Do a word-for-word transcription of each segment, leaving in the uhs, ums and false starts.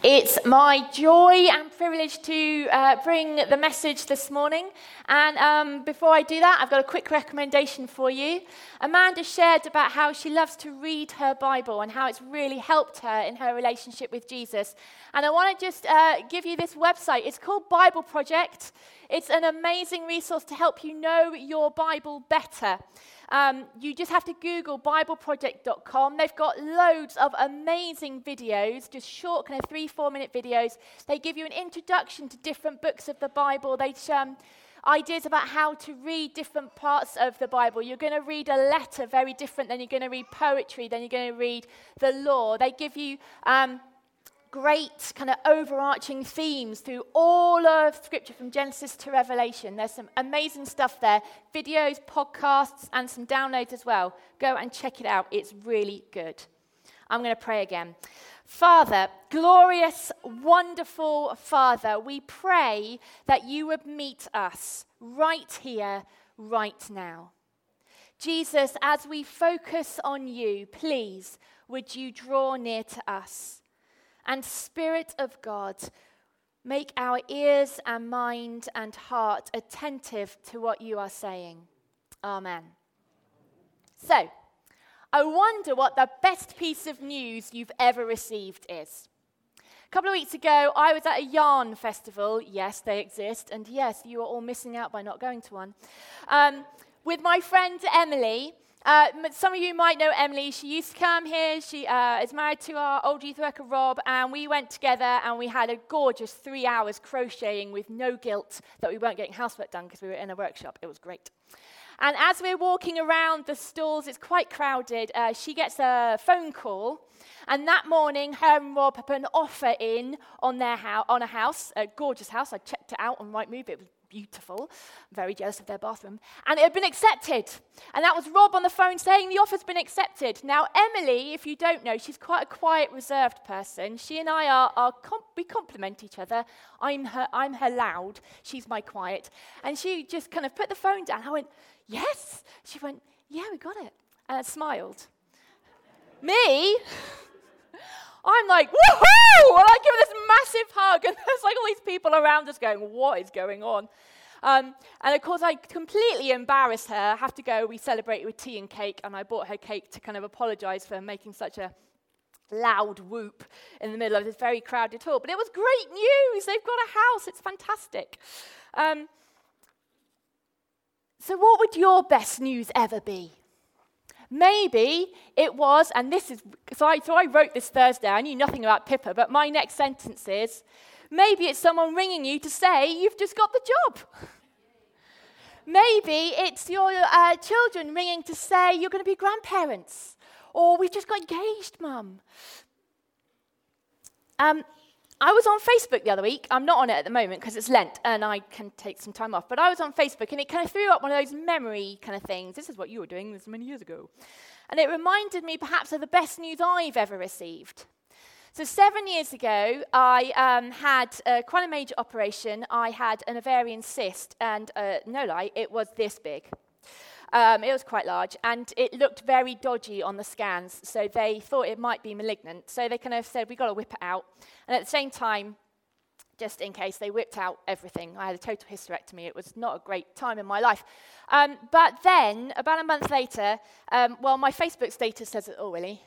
It's my joy and privilege to uh, bring the message this morning. And um, before I do that, I've got a quick recommendation for you. Amanda shared about how she loves to read her Bible and how it's really helped her in her relationship with Jesus. And I want to just uh, give you this website. It's called Bible Project. It's an amazing resource to help you know your Bible better. Um, you just have to Google bible project dot com. They've got loads of amazing videos, just short, kind of three, four minute videos. They give you an introduction to different books of the Bible. They um, ideas about how to read different parts of the Bible. You're going to read a letter very different than you're going to read poetry, then you're going to read the law. They give you um, great kind of overarching themes through all of Scripture from Genesis to Revelation. There's some amazing stuff there. Videos, podcasts, and some downloads as well. Go and check it out. It's really good. I'm going to pray again. Father, glorious, wonderful Father, we pray that you would meet us right here, right now. Jesus, as we focus on you, please, would you draw near to us? And Spirit of God, make our ears and mind and heart attentive to what you are saying. Amen. So, I wonder what the best piece of news you've ever received is. A couple of weeks ago, I was at a yarn festival. Yes, they exist. And yes, you are all missing out by not going to one. Um, with my friend Emily. Uh, some of you might know Emily. She used to come here. She uh, is married to our old youth worker, Rob, and we went together and we had a gorgeous three hours crocheting with no guilt that we weren't getting housework done because we were in a workshop. It was great. And as we're walking around the stalls, it's quite crowded, uh, she gets a phone call, and that morning, her and Rob put an offer in on their house, on a house, a gorgeous house. I checked it out on Rightmove. It was beautiful. I'm very jealous of their bathroom. And it had been accepted. And that was Rob on the phone saying the offer's been accepted. Now, Emily, if you don't know, she's quite a quiet, reserved person. She and I are, are comp- we complement each other. I'm her, I'm her loud. She's my quiet. And she just kind of put the phone down. I went, yes. She went, yeah, we got it. And I smiled. Me? I'm like, woohoo! And I give her this massive hug, and there's like all these people around us going, what is going on? Um, and of course, I completely embarrassed her. I have to go, we celebrated with tea and cake, and I bought her cake to kind of apologize for making such a loud whoop in the middle of this very crowded hall. But it was great news. They've got a house. It's fantastic. Um, so what would your best news ever be? Maybe it was, and this is, so I, so I wrote this Thursday, I knew nothing about Pippa, but my next sentence is, maybe it's someone ringing you to say you've just got the job. Maybe it's your uh, children ringing to say you're going to be grandparents, or we've just got engaged, Mum. Um, I was on Facebook the other week. I'm not on it at the moment because it's Lent and I can take some time off. But I was on Facebook and it kind of threw up one of those memory kind of things. This is what you were doing this many years ago. And it reminded me perhaps of the best news I've ever received. So seven years ago, I um, had uh, quite a major operation. I had an ovarian cyst and uh, no lie, it was this big. Um, it was quite large, and it looked very dodgy on the scans, so they thought it might be malignant. So they kind of said, we've got to whip it out. And at the same time, just in case, they whipped out everything. I had a total hysterectomy. It was not a great time in my life. Um, but then, about a month later, um, well, my Facebook status says it all, really.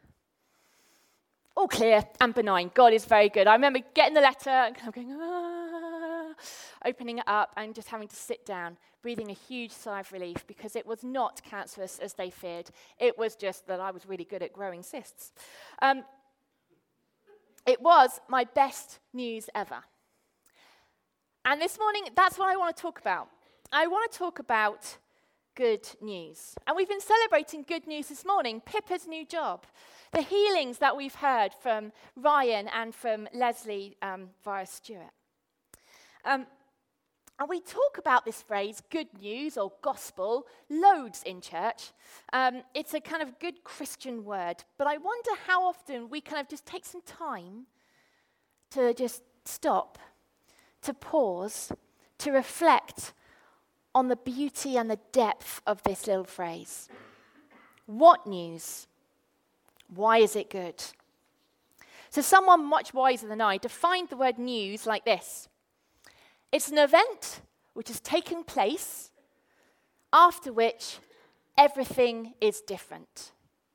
All clear and benign. God is very good. I remember getting the letter and kind of going, ah, opening it up and just having to sit down, breathing a huge sigh of relief because it was not cancerous as they feared. It was just that I was really good at growing cysts. Um, it was my best news ever. And this morning, that's what I want to talk about. I want to talk about good news. And we've been celebrating good news this morning, Pippa's new job, the healings that we've heard from Ryan and from Leslie um, via Stuart. Um, and we talk about this phrase, good news or gospel, loads in church. Um, it's a kind of good Christian word, but I wonder how often we kind of just take some time to just stop, to pause, to reflect on the beauty and the depth of this little phrase. What news? Why is it good? So someone much wiser than I defined the word news like this. It's an event which has taken place, after which everything is different.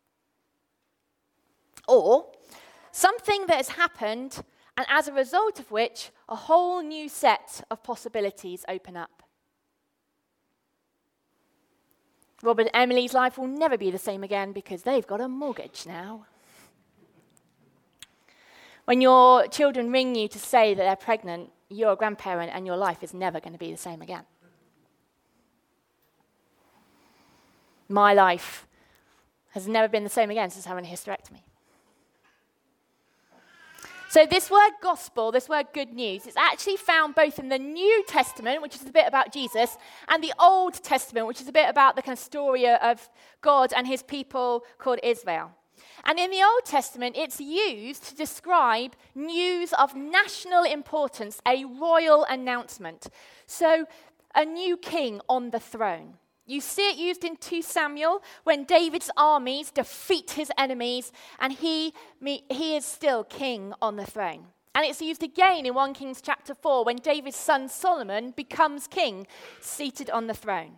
Or something that has happened, and as a result of which, a whole new set of possibilities open up. Robert and Emily's life will never be the same again because they've got a mortgage now. When your children ring you to say that they're pregnant, you're a grandparent and your life is never going to be the same again. My life has never been the same again since having a hysterectomy. So this word gospel, this word good news, is actually found both in the New Testament, which is a bit about Jesus, and the Old Testament, which is a bit about the kind of story of God and his people called Israel. And in the Old Testament, it's used to describe news of national importance, a royal announcement. So a new king on the throne. You see it used in Second Samuel when David's armies defeat his enemies and he, he is still king on the throne. And it's used again in First Kings chapter four when David's son Solomon becomes king, seated on the throne.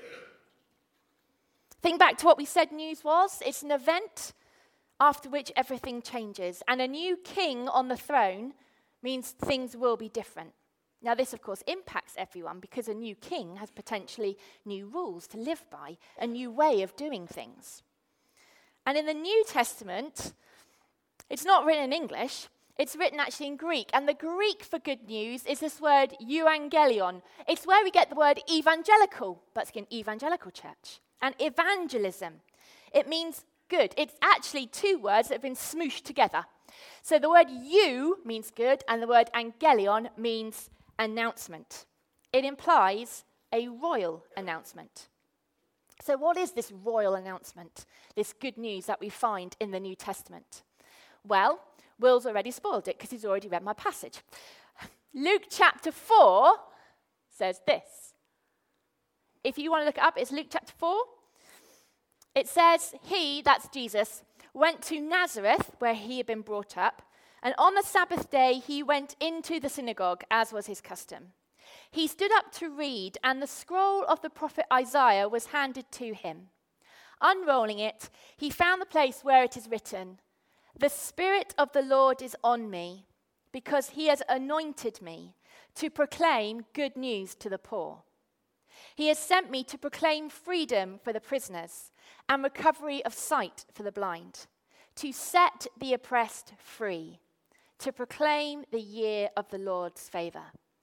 Think back to what we said news was. It's an event after which everything changes. And a new king on the throne means things will be different. Now, this, of course, impacts everyone because a new king has potentially new rules to live by, a new way of doing things. And in the New Testament, it's not written in English, it's written actually in Greek. And the Greek for good news is this word euangelion. It's where we get the word evangelical, but it's an evangelical church. And evangelism, it means good. It's actually two words that have been smooshed together. So the word eu means good, and the word angelion means announcement. It implies a royal announcement. So what is this royal announcement, this good news that we find in the New Testament? Well, Will's already spoiled it because he's already read my passage. Luke chapter four says this. If you want to look it up, it's Luke chapter four. It says, he, that's Jesus, went to Nazareth, where he had been brought up, and on the Sabbath day, he went into the synagogue, as was his custom. He stood up to read, and the scroll of the prophet Isaiah was handed to him. Unrolling it, he found the place where it is written, "The Spirit of the Lord is on me, because he has anointed me to proclaim good news to the poor. He has sent me to proclaim freedom for the prisoners and recovery of sight for the blind, to set the oppressed free, to proclaim the year of the Lord's favor."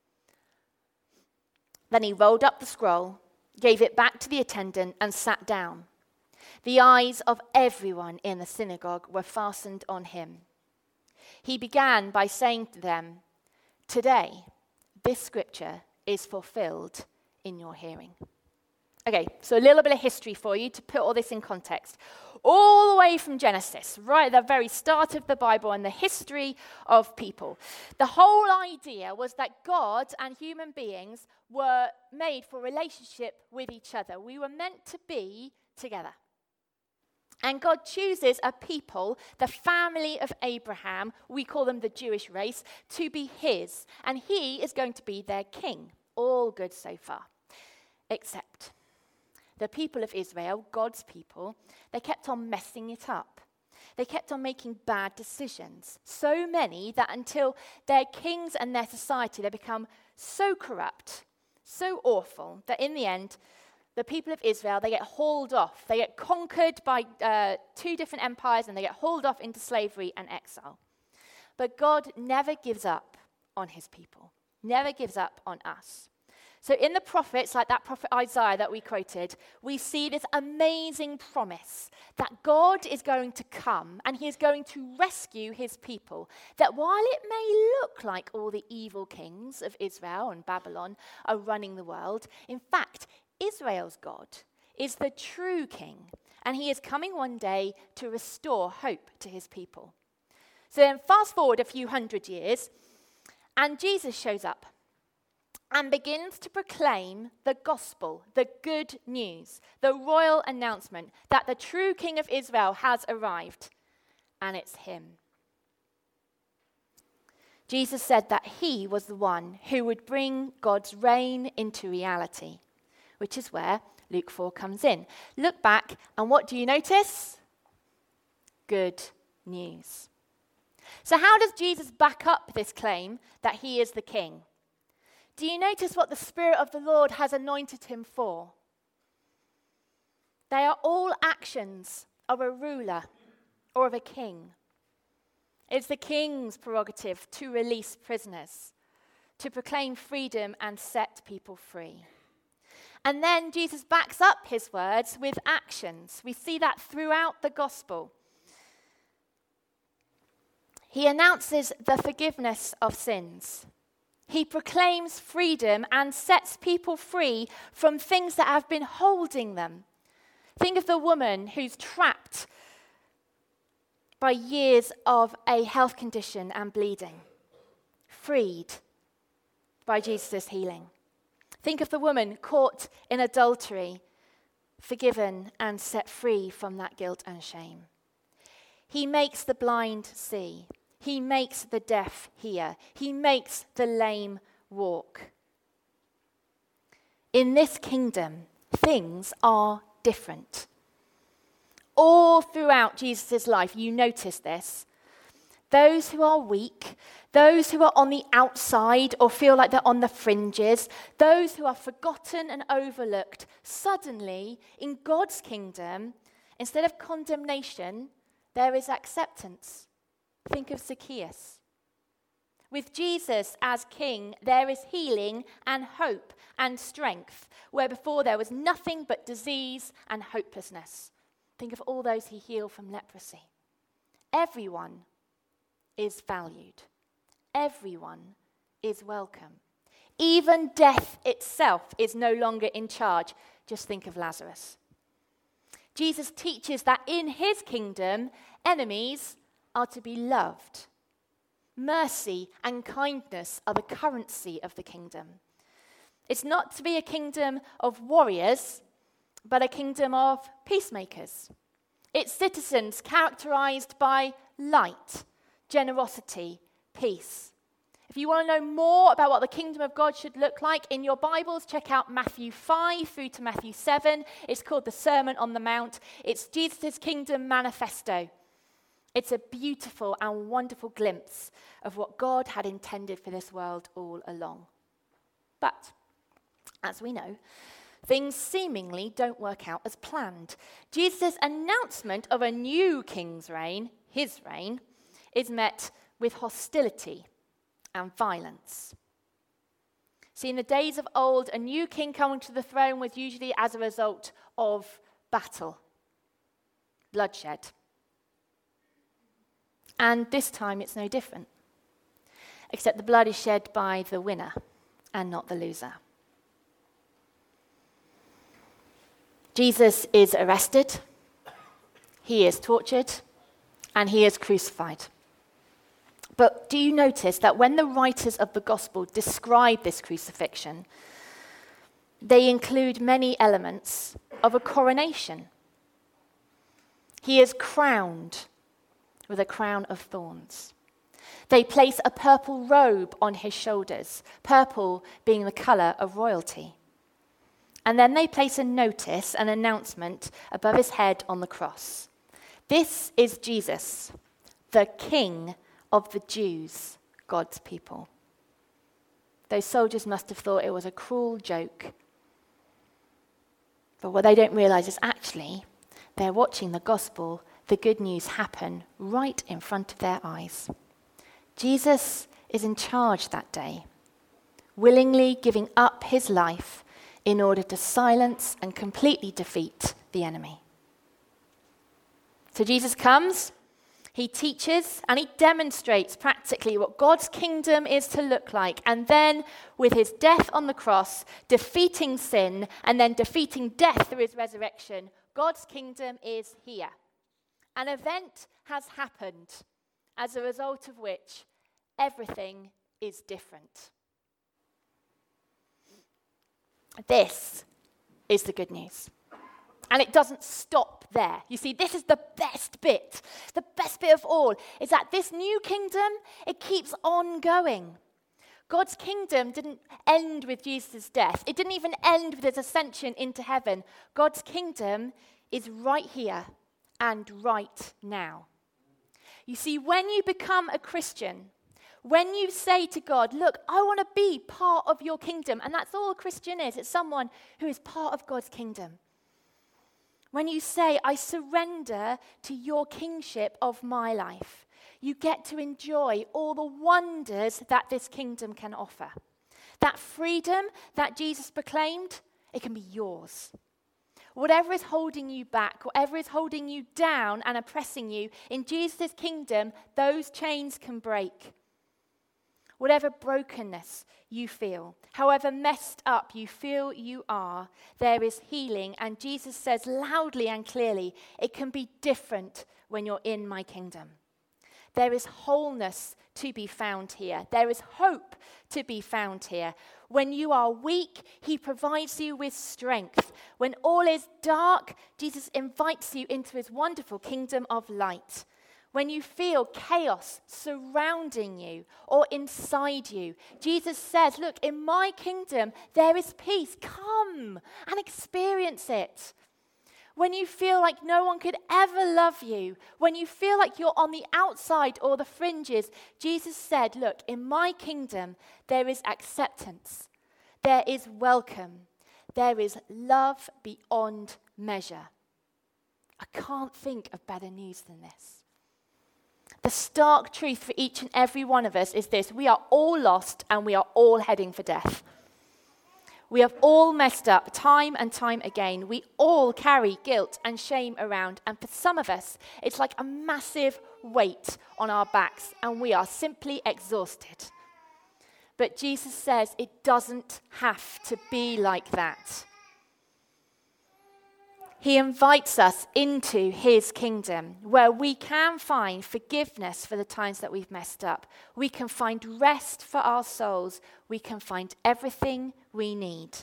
Then he rolled up the scroll, gave it back to the attendant, and sat down. The eyes of everyone in the synagogue were fastened on him. He began by saying to them, "Today, this scripture is fulfilled in your hearing." Okay, so a little bit of history for you to put all this in context. All the way from Genesis, right at the very start of the Bible and the history of people. The whole idea was that God and human beings were made for relationship with each other. We were meant to be together. And God chooses a people, the family of Abraham, we call them the Jewish race, to be his. And he is going to be their king. All good so far. Except the people of Israel, God's people, they kept on messing it up. They kept on making bad decisions. So many that until their kings and their society, they become so corrupt, so awful, that in the end, the people of Israel, they get hauled off. They get conquered by uh, two different empires and they get hauled off into slavery and exile. But God never gives up on his people, never gives up on us. So in the prophets, like that prophet Isaiah that we quoted, we see this amazing promise that God is going to come and he is going to rescue his people. That while it may look like all the evil kings of Israel and Babylon are running the world, in fact, Israel's God is the true king, and he is coming one day to restore hope to his people. So then fast forward a few hundred years, and Jesus shows up and begins to proclaim the gospel, the good news, the royal announcement that the true king of Israel has arrived, and it's him. Jesus said that he was the one who would bring God's reign into reality, which is where Luke four comes in. Look back, and what do you notice? Good news. So how does Jesus back up this claim that he is the king? Do you notice what the Spirit of the Lord has anointed him for? They are all actions of a ruler or of a king. It's the king's prerogative to release prisoners, to proclaim freedom and set people free. And then Jesus backs up his words with actions. We see that throughout the gospel. He announces the forgiveness of sins. He proclaims freedom and sets people free from things that have been holding them. Think of the woman who's trapped by years of a health condition and bleeding, freed by Jesus' healing. Think of the woman caught in adultery, forgiven and set free from that guilt and shame. He makes the blind see. He makes the deaf hear. He makes the lame walk. In this kingdom, things are different. All throughout Jesus' life, you notice this. Those who are weak, those who are on the outside or feel like they're on the fringes, those who are forgotten and overlooked, suddenly, in God's kingdom, instead of condemnation, there is acceptance. Think of Zacchaeus. With Jesus as king, there is healing and hope and strength, where before there was nothing but disease and hopelessness. Think of all those he healed from leprosy. Everyone is valued. Everyone is welcome. Even death itself is no longer in charge. Just think of Lazarus. Jesus teaches that in his kingdom, enemies are to be loved. Mercy and kindness are the currency of the kingdom. It's not to be a kingdom of warriors, but a kingdom of peacemakers. Its citizens characterized by light, generosity, peace. If you want to know more about what the kingdom of God should look like in your Bibles, check out Matthew five through to Matthew seven. It's called the Sermon on the Mount. It's Jesus' kingdom manifesto. It's a beautiful and wonderful glimpse of what God had intended for this world all along. But, as we know, things seemingly don't work out as planned. Jesus' announcement of a new king's reign, his reign, is met with hostility and violence. See, in the days of old, a new king coming to the throne was usually as a result of battle, bloodshed. And this time it's no different, except the blood is shed by the winner and not the loser. Jesus is arrested, he is tortured, and he is crucified. But do you notice that when the writers of the gospel describe this crucifixion, they include many elements of a coronation? He is crowned with a crown of thorns. They place a purple robe on his shoulders, purple being the color of royalty. And then they place a notice, an announcement above his head on the cross. This is Jesus, the King of the Jews, God's people. Those soldiers must have thought it was a cruel joke. But what they don't realize is actually they're watching the gospel, the good news happen right in front of their eyes. Jesus is in charge that day, willingly giving up his life in order to silence and completely defeat the enemy. So Jesus comes, he teaches, and he demonstrates practically what God's kingdom is to look like. And then, with his death on the cross, defeating sin, and then defeating death through his resurrection, God's kingdom is here. An event has happened, as a result of which everything is different. This is the good news. And it doesn't stop stop there. You see, this is the best bit. The best bit of all is that this new kingdom, it keeps on going. God's kingdom didn't end with Jesus' death. It didn't even end with his ascension into heaven. God's kingdom is right here and right now. You see, when you become a Christian, when you say to God, look, I want to be part of your kingdom, and that's all a Christian is. It's someone who is part of God's kingdom. When you say, I surrender to your kingship of my life, you get to enjoy all the wonders that this kingdom can offer. That freedom that Jesus proclaimed, it can be yours. Whatever is holding you back, whatever is holding you down and oppressing you, in Jesus' kingdom, those chains can break. Whatever brokenness you feel, however messed up you feel you are, there is healing. And Jesus says loudly and clearly, it can be different when you're in my kingdom. There is wholeness to be found here. There is hope to be found here. When you are weak, he provides you with strength. When all is dark, Jesus invites you into his wonderful kingdom of light. When you feel chaos surrounding you or inside you, Jesus says, look, in my kingdom, there is peace. Come and experience it. When you feel like no one could ever love you, when you feel like you're on the outside or the fringes, Jesus said, look, in my kingdom, there is acceptance. There is welcome. There is love beyond measure. I can't think of better news than this. The stark truth for each and every one of us is this: we are all lost and we are all heading for death. We have all messed up time and time again. We all carry guilt and shame around, and for some of us, it's like a massive weight on our backs, and we are simply exhausted. But Jesus says it doesn't have to be like that. He invites us into his kingdom where we can find forgiveness for the times that we've messed up. We can find rest for our souls. We can find everything we need.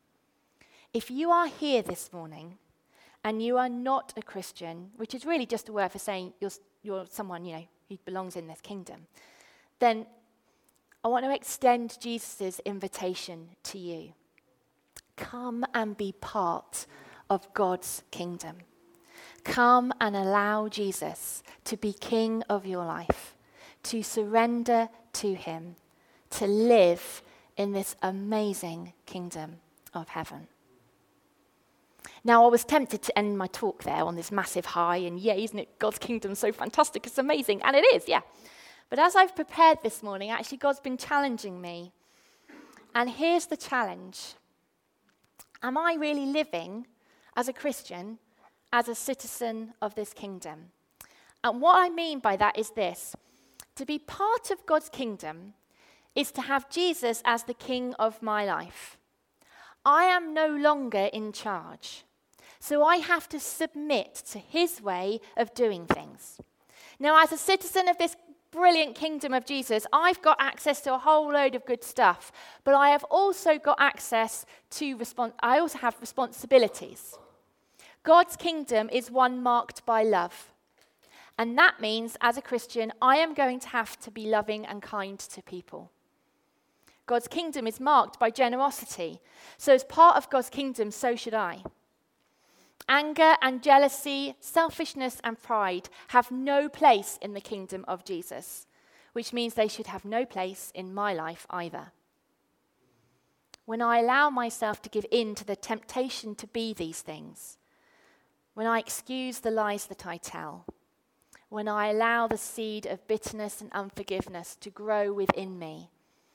If you are here this morning and you are not a Christian, which is really just a word for saying you're, you're someone, you know, who belongs in this kingdom, then I want to extend Jesus' invitation to you. Come and be part of God's kingdom. Come and allow Jesus to be king of your life, to surrender to him, to live in this amazing kingdom of heaven. Now, I was tempted to end my talk there on this massive high, and yeah, isn't it God's kingdom so fantastic, it's amazing, and it is, yeah. But as I've prepared this morning, actually God's been challenging me. And here's the challenge. Am I really living as a Christian, as a citizen of this kingdom? And what I mean by that is this: to be part of God's kingdom is to have Jesus as the king of my life. I am no longer in charge, so I have to submit to his way of doing things. Now, as a citizen of this brilliant kingdom of Jesus, I've got access to a whole load of good stuff, but I have also got access to, respons- I also have responsibilities. God's kingdom is one marked by love. And that means, as a Christian, I am going to have to be loving and kind to people. God's kingdom is marked by generosity. So as part of God's kingdom, so should I. Anger and jealousy, selfishness and pride have no place in the kingdom of Jesus, which means they should have no place in my life either. When I allow myself to give in to the temptation to be these things, when I excuse the lies that I tell, when I allow the seed of bitterness and unforgiveness to grow within me,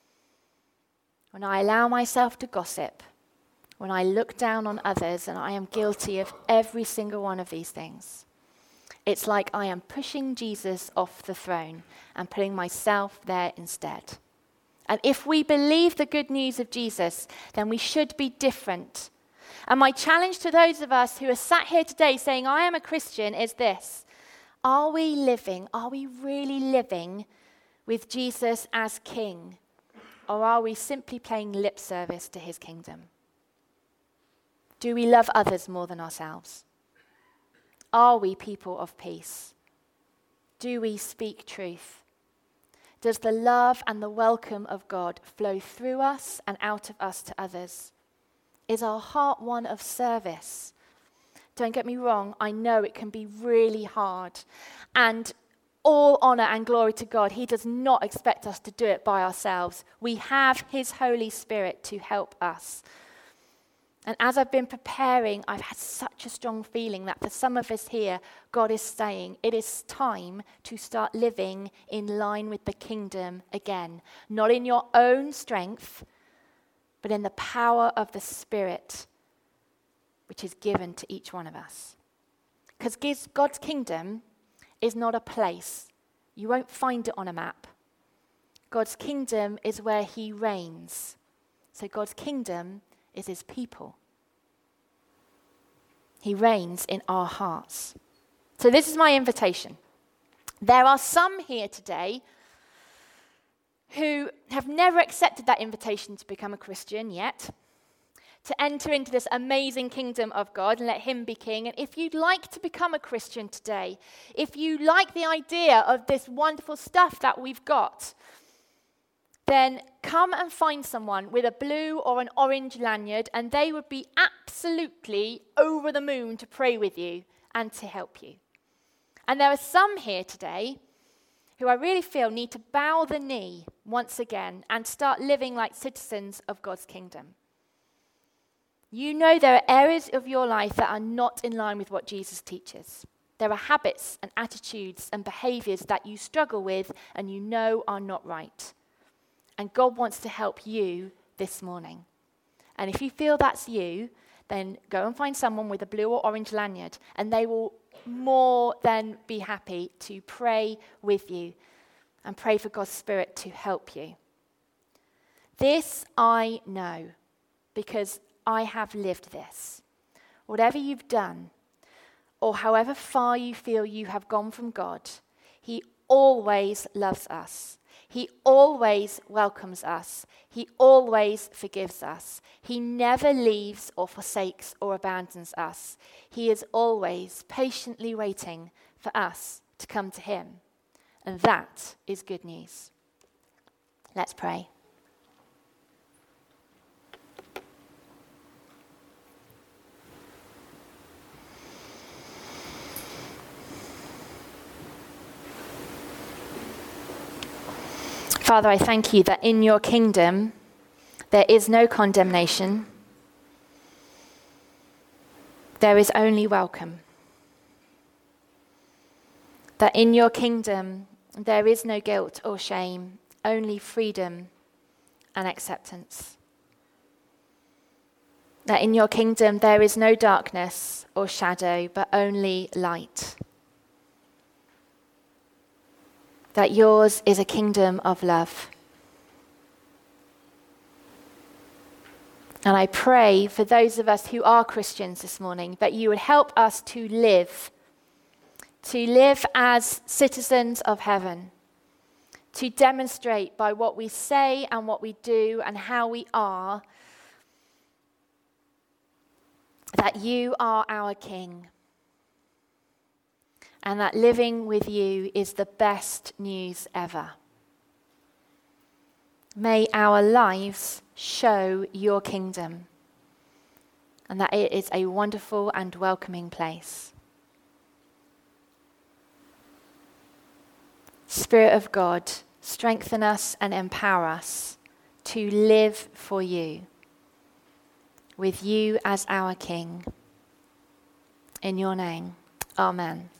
when I allow myself to gossip, when I look down on others, and I am guilty of every single one of these things, it's like I am pushing Jesus off the throne and putting myself there instead. And if we believe the good news of Jesus, then we should be different. And my challenge to those of us who are sat here today saying, I am a Christian, is this: are we living, are we really living with Jesus as King? Or are we simply paying lip service to his kingdom? Do we love others more than ourselves? Are we people of peace? Do we speak truth? Does the love and the welcome of God flow through us and out of us to others? Is our heart one of service? Don't get me wrong, I know it can be really hard. And all honor and glory to God. He does not expect us to do it by ourselves. We have his Holy Spirit to help us. And as I've been preparing, I've had such a strong feeling that for some of us here, God is saying it is time to start living in line with the kingdom again. Not in your own strength, but in the power of the Spirit, which is given to each one of us. Because God's kingdom is not a place. You won't find it on a map. God's kingdom is where he reigns. So God's kingdom is his people. He reigns in our hearts. So this is my invitation. There are some here today who have never accepted that invitation to become a Christian yet, to enter into this amazing kingdom of God and let him be king. And if you'd like to become a Christian today, if you like the idea of this wonderful stuff that we've got, then come and find someone with a blue or an orange lanyard, and they would be absolutely over the moon to pray with you and to help you. And there are some here today who I really feel need to bow the knee once again and start living like citizens of God's kingdom. You know there are areas of your life that are not in line with what Jesus teaches. There are habits and attitudes and behaviors that you struggle with and you know are not right. And God wants to help you this morning. And if you feel that's you, then go and find someone with a blue or orange lanyard, and they will more than be happy to pray with you and pray for God's Spirit to help you. This I know because I have lived this. Whatever you've done, or however far you feel you have gone from God, he always loves us. He always welcomes us. He always forgives us. He never leaves or forsakes or abandons us. He is always patiently waiting for us to come to him. And that is good news. Let's pray. Father, I thank you that in your kingdom there is no condemnation. There is only welcome. That in your kingdom there is no guilt or shame, only freedom and acceptance. That in your kingdom there is no darkness or shadow, but only light. That yours is a kingdom of love. And I pray for those of us who are Christians this morning, that you would help us to live, to live as citizens of heaven, to demonstrate by what we say and what we do and how we are, that you are our King. And that living with you is the best news ever. May our lives show your kingdom, and that it is a wonderful and welcoming place. Spirit of God, strengthen us and empower us to live for you, with you as our King. In your name, amen.